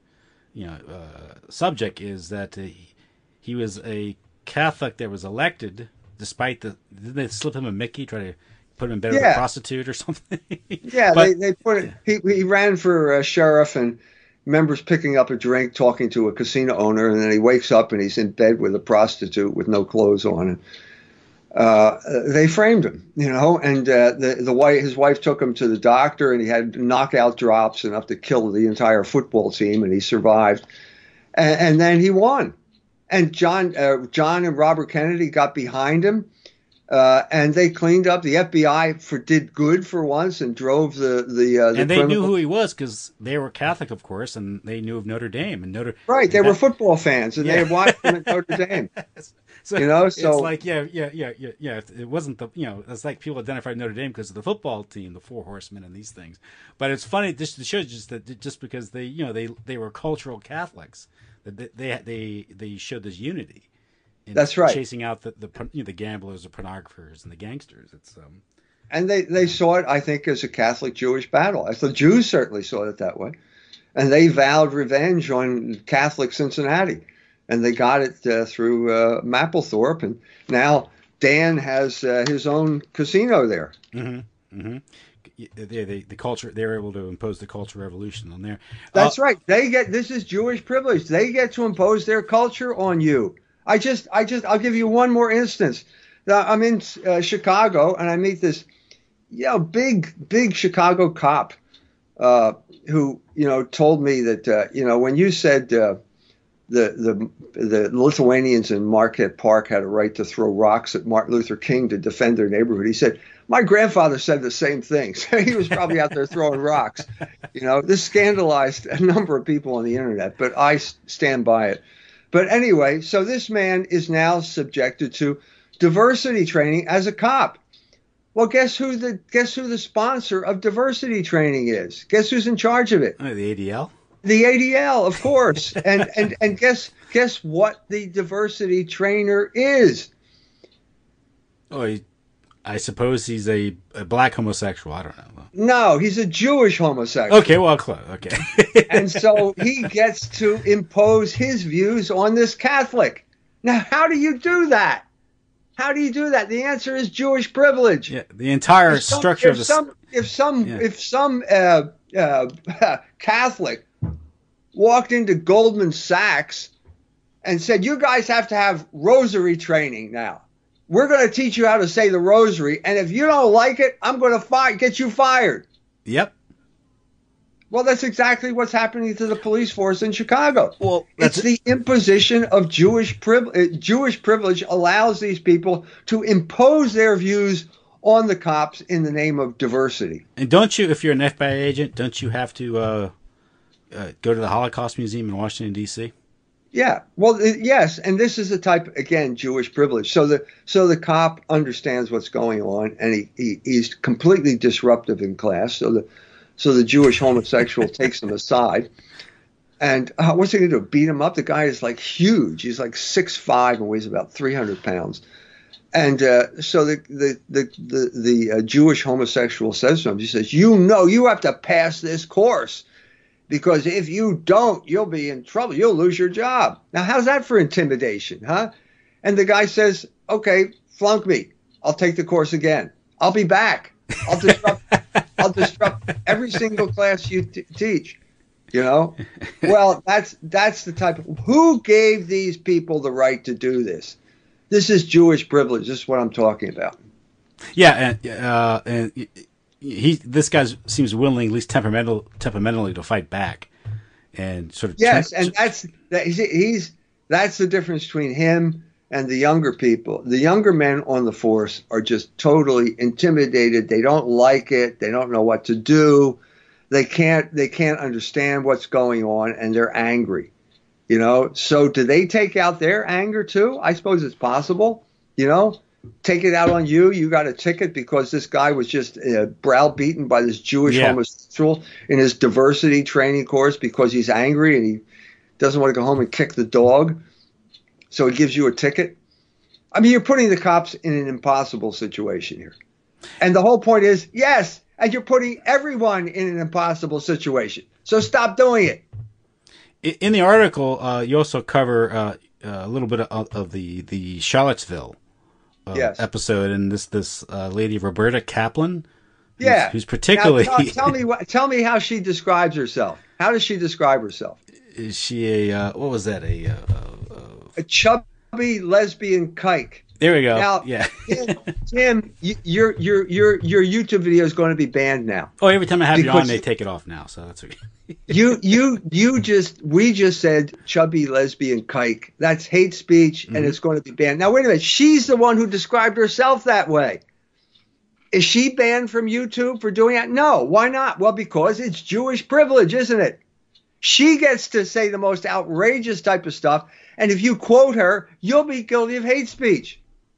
subject, is that he was a Catholic that was elected despite didn't they slip him a Mickey, try to put him in bed with a prostitute or something? Yeah, but they put it. He ran for sheriff, and members picking up a drink, talking to a casino owner, and then he wakes up and he's in bed with a prostitute with no clothes on. And they framed him, and his wife took him to the doctor, and he had knockout drops enough to kill the entire football team, and he survived. And then he won. And John and Robert Kennedy got behind him, and they cleaned up. The FBI did good for once and drove the and they knew who he was because they were Catholic, of course, and they knew of Notre Dame and They were football fans, and they had watched him at Notre Dame. So it's like, yeah. It wasn't it's like people identified Notre Dame because of the football team, the Four Horsemen, and these things. But it's funny. This shows just that just because they were cultural Catholics, that they showed this unity. That's right. Chasing out the gamblers, the pornographers, and the gangsters. It's and they saw it, I think, as a Catholic-Jewish battle. The Jews certainly saw it that way, and they vowed revenge on Catholic Cincinnati. And they got it through Mapplethorpe, and now Dan has his own casino there. Mm-hmm. Mm-hmm. The culture, they're able to impose the cultural revolution on there. That's right. This is Jewish privilege. They get to impose their culture on you. I'll give you one more instance. I'm in Chicago, and I meet this, big Chicago cop who told me that when you said the Lithuanians in Marquette Park had a right to throw rocks at Martin Luther King to defend their neighborhood, he said, my grandfather said the same thing. So he was probably out there throwing rocks. This scandalized a number of people on the internet, but I stand by it. But anyway, so this man is now subjected to diversity training as a cop. Well, guess who the sponsor of diversity training is? Guess who's in charge of it? Oh, the ADL. The ADL, of course. And guess what the diversity trainer is? Oh, I suppose he's a black homosexual. I don't know. No, he's a Jewish homosexual. Okay, well, close. Okay. And so he gets to impose his views on this Catholic. Now, how do you do that? How do you do that? The answer is Jewish privilege. Yeah, the entire structure of the if some Catholic walked into Goldman Sachs and said, "You guys have to have rosary training now. We're going to teach you how to say the rosary, and if you don't like it, I'm going to get you fired." Yep. Well, that's exactly what's happening to the police force in Chicago. Well, it's the imposition of Jewish privilege. Jewish privilege allows these people to impose their views on the cops in the name of diversity. And don't you, if you're an FBI agent, don't you have to go to the Holocaust Museum in Washington, D.C.? Yeah, well, yes, and this is the type, again, Jewish privilege. So the cop understands what's going on, and he's completely disruptive in class. So the Jewish homosexual takes him aside, and what's he going to do? Beat him up? The guy is like huge. He's like 6'5" and weighs about 300 pounds. And so the Jewish homosexual says to him, he says, you have to pass this course. Because if you don't, you'll be in trouble. You'll lose your job. Now, how's that for intimidation, huh? And the guy says, okay, flunk me. I'll take the course again. I'll be back. I'll disrupt every single class you teach. You know? Well, that's the type of, who gave these people the right to do this? This is Jewish privilege. This is what I'm talking about. Yeah, and this guy seems willing, at least temperamentally, to fight back, and sort of. Yes, and that's the difference between him and the younger people. The younger men on the force are just totally intimidated. They don't like it. They don't know what to do. They can't understand what's going on, and they're angry. You know. So do they take out their anger too? I suppose it's possible. You know. Take it out on you. You got a ticket because this guy was just browbeaten by this Jewish homosexual in his diversity training course because he's angry and he doesn't want to go home and kick the dog. So he gives you a ticket. I mean, you're putting the cops in an impossible situation here. And the whole point is, yes, and you're putting everyone in an impossible situation. So stop doing it. In the article, you also cover a little bit of the Charlottesville episode, and this lady Roberta Kaplan, who's particularly now, tell me how she describes herself. How does she describe herself? Is she a what was that a chubby lesbian kike? There we go. Now, yeah, Tim, your YouTube video is going to be banned now. Oh, every time I have you on, they take it off now. So that's okay. we just said chubby lesbian kike. That's hate speech, and it's going to be banned. Now, wait a minute. She's the one who described herself that way. Is she banned from YouTube for doing that? No. Why not? Well, because it's Jewish privilege, isn't it? She gets to say the most outrageous type of stuff, and if you quote her, you'll be guilty of hate speech.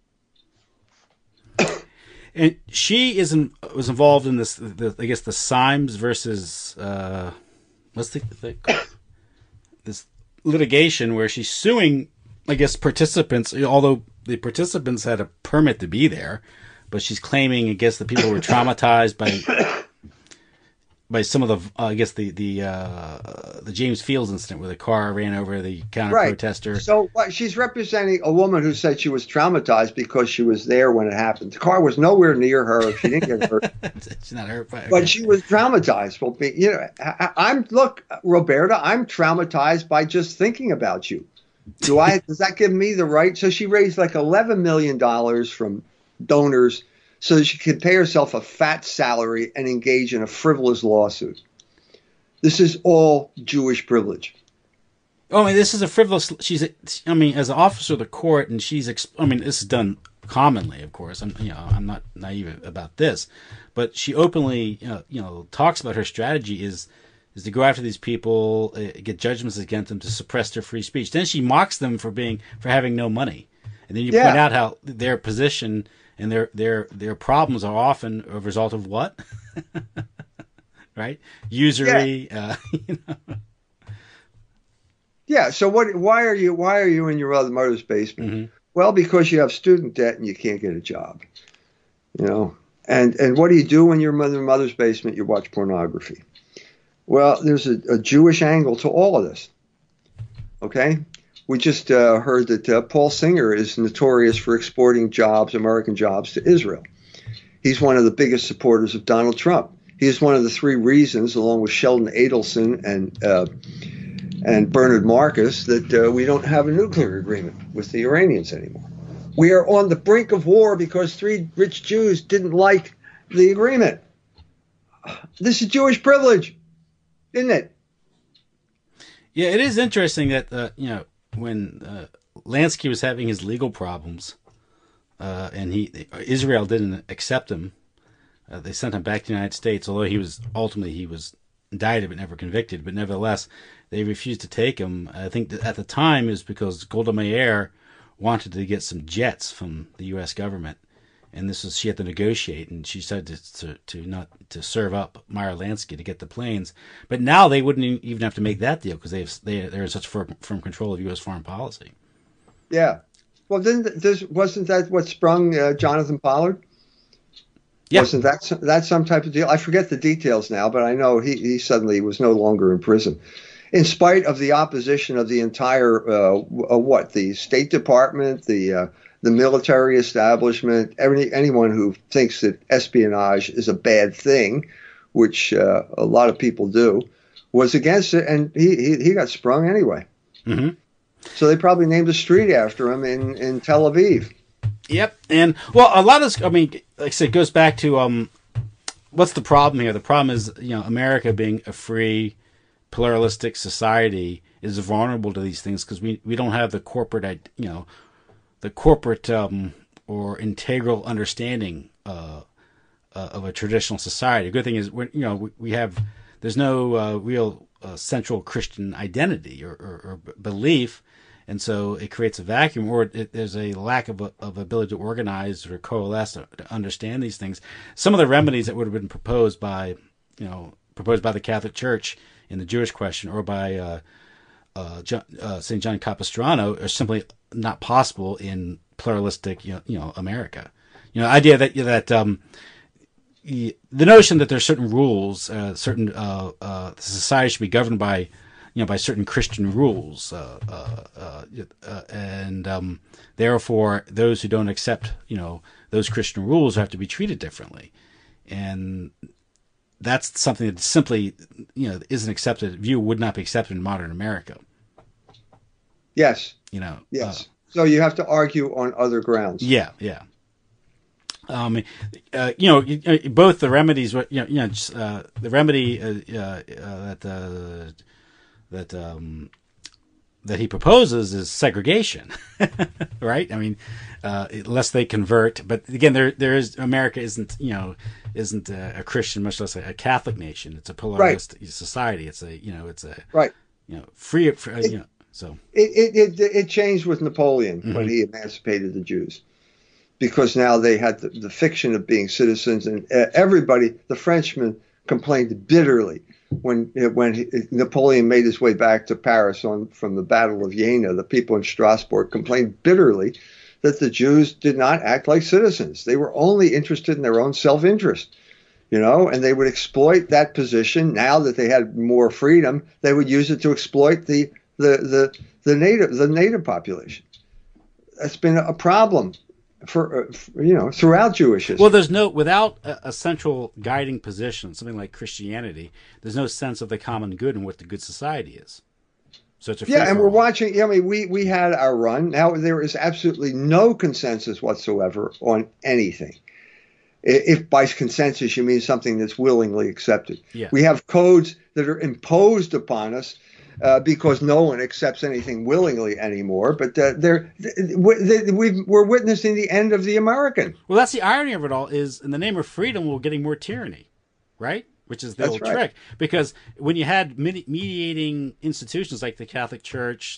And she was involved in this, I guess, the Symes versus what's this litigation where she's suing, I guess, participants. Although the participants had a permit to be there, but she's claiming, I guess, the people were traumatized by some of the, I guess, the James Fields incident where the car ran over the counter protester. Right. So she's representing a woman who said she was traumatized because she was there when it happened. The car was nowhere near her. She didn't get hurt. She's not hurt, but she was traumatized. Well, you know, look, Roberta, I'm traumatized by just thinking about you. Does that give me the right? So she raised like $11 million from donors so that she could pay herself a fat salary and engage in a frivolous lawsuit. This is all Jewish privilege. Oh, I mean, this is a frivolous. As an officer of the court, and this is done commonly, of course. I'm not naive about this, but she openly, talks about her strategy is to go after these people, get judgments against them to suppress their free speech. Then she mocks them for having no money. And then you point Yeah, out how their position and their problems are often a result of what? Right? yeah, Usury. yeah. So why are you in your mother's basement? Hmm. Well, because you have student debt and you can't get a job. You know, and what do you do when you're in your mother's basement? You watch pornography. Well, there's a Jewish angle to all of this. Okay, we just heard that Paul Singer is notorious for exporting jobs, American jobs, to Israel. He's one of the biggest supporters of Donald Trump. He is one of the three reasons, along with Sheldon Adelson and Bernard Marcus, that we don't have a nuclear agreement with the Iranians anymore. We are on the brink of war because three rich Jews didn't like the agreement. This is Jewish privilege, isn't it? Yeah, it is interesting that when Lansky was having his legal problems, and Israel didn't accept him. They sent him back to the United States, although he was indicted but never convicted. But nevertheless, they refused to take him. I think that at the time is because Golda Meir wanted to get some jets from the U.S. government, and she had to negotiate, and she decided to serve up Meyer Lansky to get the planes. But now they wouldn't even have to make that deal because they're in such firm control of U.S. foreign policy. Yeah. Well, wasn't that what sprung Jonathan Pollard? Yeah. Wasn't that some type of deal? I forget the details now, but I know he suddenly was no longer in prison, in spite of the opposition of the entire the State Department, the military establishment, anyone who thinks that espionage is a bad thing, which a lot of people do, was against it, and he got sprung anyway. Mm-hmm. So they probably named a street after him in Tel Aviv. Yep, and well, a lot of like I said, it goes back to what's the problem here? The problem is America being a free, pluralistic society is vulnerable to these things because we don't have the corporate or integral understanding of a traditional society. The good thing is there's no real central Christian identity or belief. And so it creates a vacuum, or there's a lack of ability to organize or coalesce to understand these things. Some of the remedies that would have been proposed by the Catholic Church in the Jewish question, or by St. John Capistrano, are simply not possible in pluralistic, America. The idea that the notion that there's certain rules, the society should be governed by certain Christian rules, and therefore those who don't accept, those Christian rules have to be treated differently, and that's something that simply, isn't accepted. View would not be accepted in modern America. Yes. Yes. So you have to argue on other grounds. Yeah. Yeah. Both the remedies, the remedy that he proposes is segregation, right? I mean, unless they convert. But again, there is America isn't a Christian, much less a Catholic nation. It's a pluralistic society. It's a right. Free. So it changed with Napoleon when he emancipated the Jews, because now they had the fiction of being citizens, and everybody, the Frenchmen, complained bitterly when Napoleon made his way back to Paris from the Battle of Jena. The people in Strasbourg complained bitterly that the Jews did not act like citizens. They were only interested in their own self-interest, and they would exploit that position. Now that they had more freedom, they would use it to exploit the native population. That's been a problem for throughout Jewish history. Well, without a central guiding position, something like Christianity, there's no sense of the common good and what the good society is. So it's a and we're watching. I mean, we had our run. Now there is absolutely no consensus whatsoever on anything. If by consensus you mean something that's willingly accepted, we have codes that are imposed upon us. Because no one accepts anything willingly anymore, but we're witnessing the end of the American. Well, that's the irony of it all. Is in the name of freedom, we're getting more tyranny, right? Which is the old trick. Because when you had mediating institutions like the Catholic Church that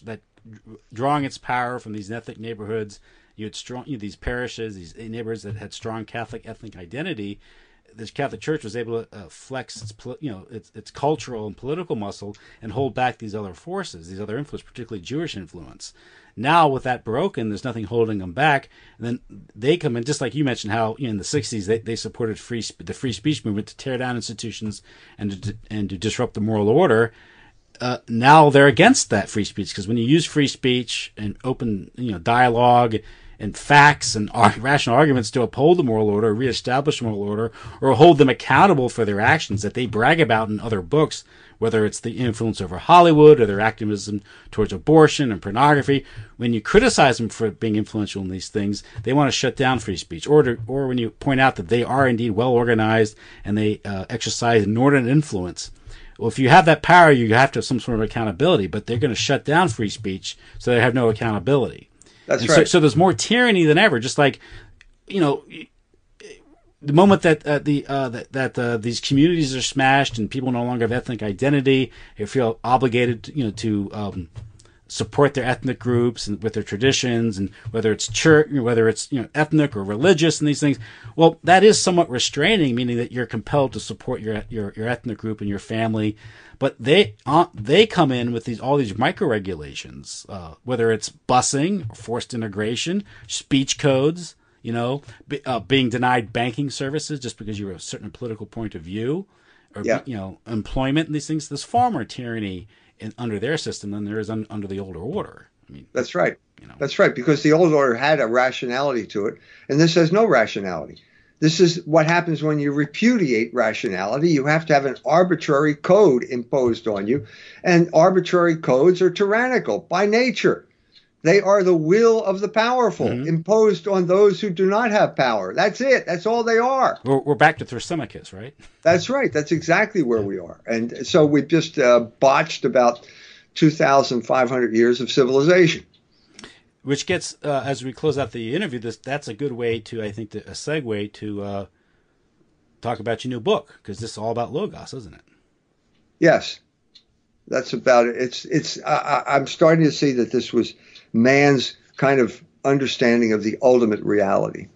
drawing its power from these ethnic neighborhoods. You had these parishes, these neighborhoods that had strong Catholic ethnic identity. This Catholic Church was able to flex its cultural and political muscle and hold back these other forces, these other influences, particularly Jewish influence. Now, with that broken, there's nothing holding them back. And then they come in, just like you mentioned, how in the '60s they supported the free speech movement to tear down institutions and to disrupt the moral order. Now they're against that free speech, because when you use free speech and open dialogue and facts and rational arguments to uphold the moral order, reestablish the moral order, or hold them accountable for their actions that they brag about in other books, whether it's the influence over Hollywood or their activism towards abortion and pornography, when you criticize them for being influential in these things, they want to shut down free speech. Or when you point out that they are indeed well organized and they exercise inordinate influence. Well, if you have that power, you have to have some sort of accountability, but they're going to shut down free speech, so they have no accountability. That's right. So there's more tyranny than ever. Just like, the moment that these communities are smashed and people no longer have ethnic identity, they feel obligated, to support their ethnic groups and with their traditions, and whether it's church, whether it's ethnic or religious and these things. Well, that is somewhat restraining, meaning that you're compelled to support your ethnic group and your family. But they come in with all these micro regulations, whether it's busing, forced integration, speech codes, being denied banking services just because you have a certain political point of view, or employment and these things. There's far more tyranny under their system than there is under the older order. I mean, that's right. That's right, because the old order had a rationality to it, and this has no rationality. This is what happens when you repudiate rationality. You have to have an arbitrary code imposed on you, and arbitrary codes are tyrannical by nature. They are the will of the powerful, imposed on those who do not have power. That's it. That's all they are. We're back to Thrasymachus, right? That's right. That's exactly where we are. And so we've just botched about 2,500 years of civilization. Which gets, as we close out the interview, that's a good way to, I think, a segue to talk about your new book, because this is all about Logos, isn't it? Yes, that's about it. I'm starting to see that this was man's kind of understanding of the ultimate reality.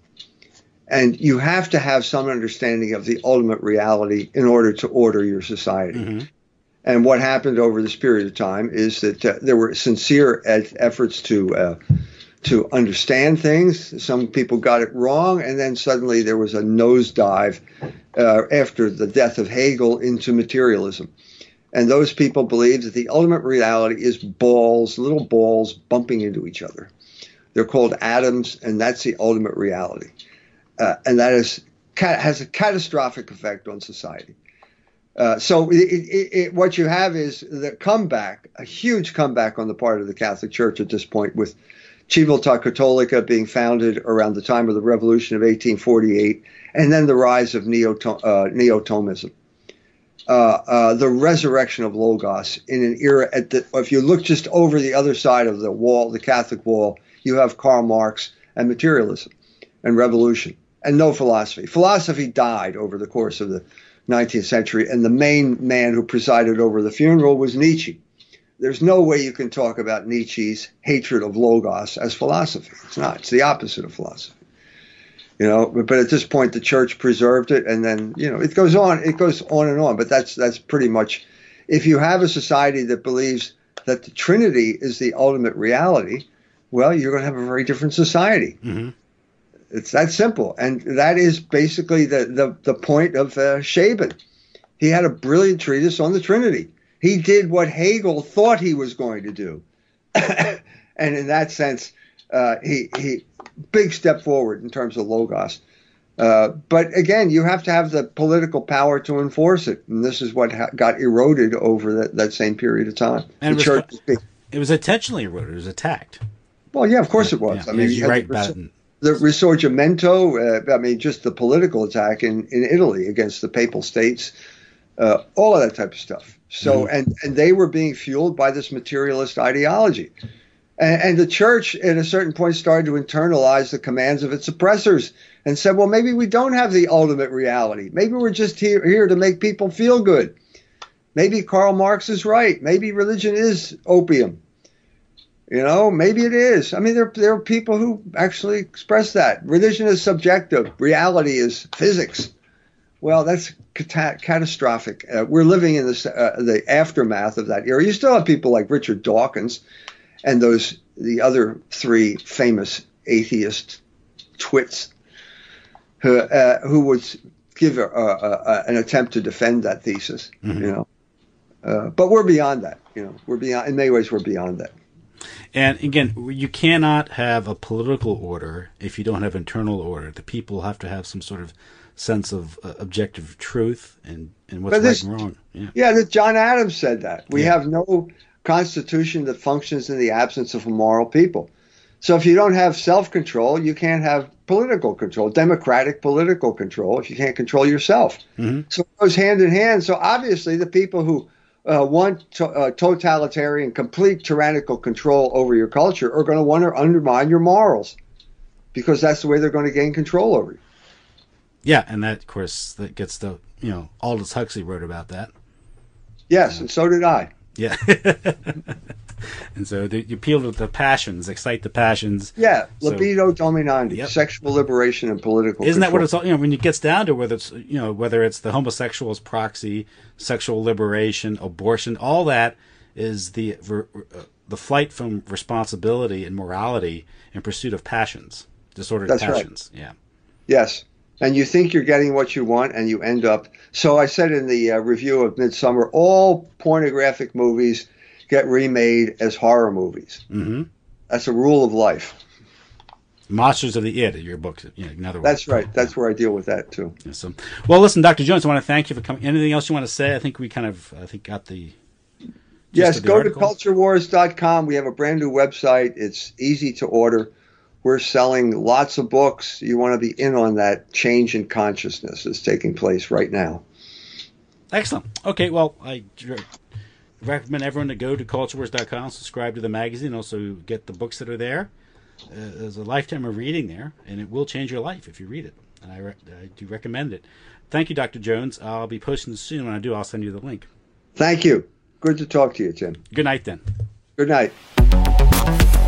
And you have to have some understanding of the ultimate reality in order to order your society. Mm-hmm. And what happened over this period of time is that there were sincere efforts to understand things. Some people got it wrong, and then suddenly there was a nosedive after the death of Hegel into materialism. And those people believed that the ultimate reality is little balls bumping into each other. They're called atoms, and that's the ultimate reality. And that has a catastrophic effect on society. So what you have is the comeback, a huge comeback on the part of the Catholic Church at this point, with Civiltà Cattolica being founded around the time of the Revolution of 1848, and then the rise of Neo-Thomism. The resurrection of Logos in an era if you look just over the other side of the wall, the Catholic wall, you have Karl Marx and materialism and revolution and no philosophy. Philosophy died over the course of the 19th century, and the main man who presided over the funeral was Nietzsche. There's no way you can talk about Nietzsche's hatred of Logos as philosophy. It's not. It's the opposite of philosophy. But at this point, the church preserved it, and then, it goes on. It goes on and on. But that's pretty much, if you have a society that believes that the Trinity is the ultimate reality, well, you're going to have a very different society. Mm-hmm. It's that simple. And that is basically the point of Shaban. He had a brilliant treatise on the Trinity. He did what Hegel thought he was going to do. And in that sense, he big step forward in terms of Logos. But again, you have to have the political power to enforce it. And this is what got eroded over that same period of time. And it was intentionally eroded. It was attacked. Well, yeah, of course it was. Yeah, I mean, you're right about it. The Risorgimento, just the political attack in Italy against the Papal States, all of that type of stuff. So, and they were being fueled by this materialist ideology. And the church, at a certain point, started to internalize the commands of its oppressors and said, well, maybe we don't have the ultimate reality. Maybe we're just here to make people feel good. Maybe Karl Marx is right. Maybe religion is opium. Maybe it is. I mean, there are people who actually express that. Religion is subjective. Reality is physics. Well, that's catastrophic. We're living in the aftermath of that era. You still have people like Richard Dawkins and the other three famous atheist twits who would give an attempt to defend that thesis. But we're beyond that. We're beyond. In many ways, we're beyond that. And again, you cannot have a political order if you don't have internal order. The people have to have some sort of sense of objective truth and what's right and wrong. John Adams said that. We have no constitution that functions in the absence of a moral people. So if you don't have self-control, you can't have political control, democratic political control, if you can't control yourself. Mm-hmm. So it goes hand in hand. So obviously the people who want totalitarian, complete tyrannical control over your culture are going to want to undermine your morals because that's the way they're going to gain control over you. Yeah, and that, of course, that gets the, Aldous Huxley wrote about that. Yes, and so did I. Yeah. And so you appeal to the passions, excite the passions. Yeah, libido dominandi, sexual liberation and political Isn't control. that what it's all, when it gets down to whether it's the homosexual's proxy, sexual liberation, abortion, all that is the flight from responsibility and morality in pursuit of passions, disordered passions. Right. Yeah. Yes. And you think you're getting what you want, and you end up. So I said in the review of Midsommar, all pornographic movies get remade as horror movies. Mm-hmm. That's a rule of life. Monsters of the Id, your book. In other words. That's right. That's where I deal with that too. Yeah, so, well, listen, Dr. Jones, I want to thank you for coming. Anything else you want to say? I think we got the. Yes, go to culturewars.com. We have a brand new website. It's easy to order. We're selling lots of books. You want to be in on that change in consciousness that's taking place right now. Excellent. Okay, well, I recommend everyone to go to culturewars.com, subscribe to the magazine, also get the books that are there. There's a lifetime of reading there, and it will change your life if you read it. And I do recommend it. Thank you, Dr. Jones. I'll be posting this soon. When I do, I'll send you the link. Thank you. Good to talk to you, Tim. Good night, then. Good night.